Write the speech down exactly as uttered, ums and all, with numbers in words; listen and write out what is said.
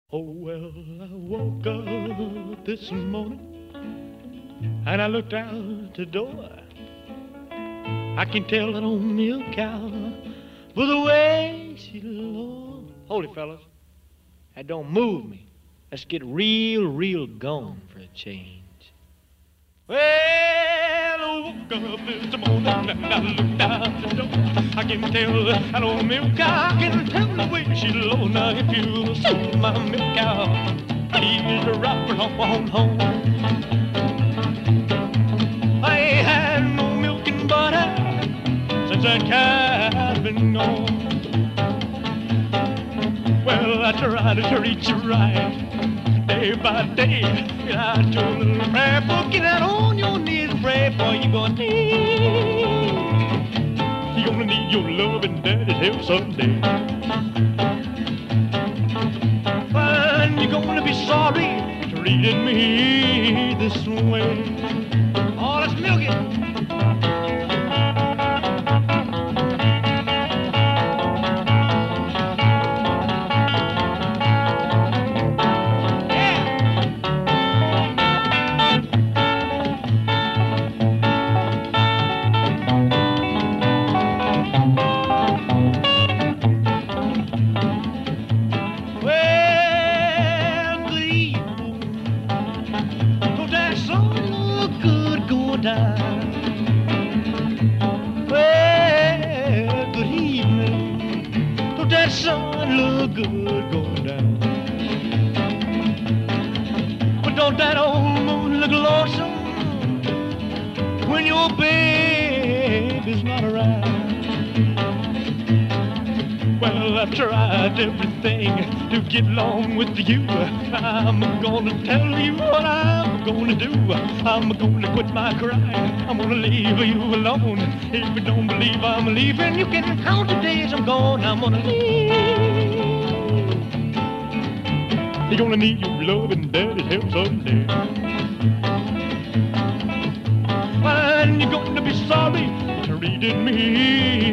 Oh, well, I woke up this morning and I looked out the door. I can tell that old milk cow by the way she looks. Hold it, fellas. That don't move me. Let's get real, real gone for a change. Well, I woke up this morning and I looked out the door. I can tell that old milk cow, I can tell the way she low. Now if you see my milk cow, please drop her on home. I ain't had no milk and butter since that cow's been gone. Well, I tried to treat you right day by day. I told a little prayer book, get out on your knees and pray for you gonna need. You gonna need your love and daddy's help someday. And you're gonna be sorry treating me this way. Oh, let's milk it. Well, good evening. Don't that sun look good going down? But don't that old moon look lonesome when your baby's not around? Well, I've tried everything to get along with you. I'm gonna tell you what I'm gonna do. I'm gonna quit my crying. I'm gonna leave you alone. If you don't believe I'm leaving, you can count the days I'm gone. I'm gonna leave. You're gonna need your love and daddy's help someday. And you're gonna be sorry treating me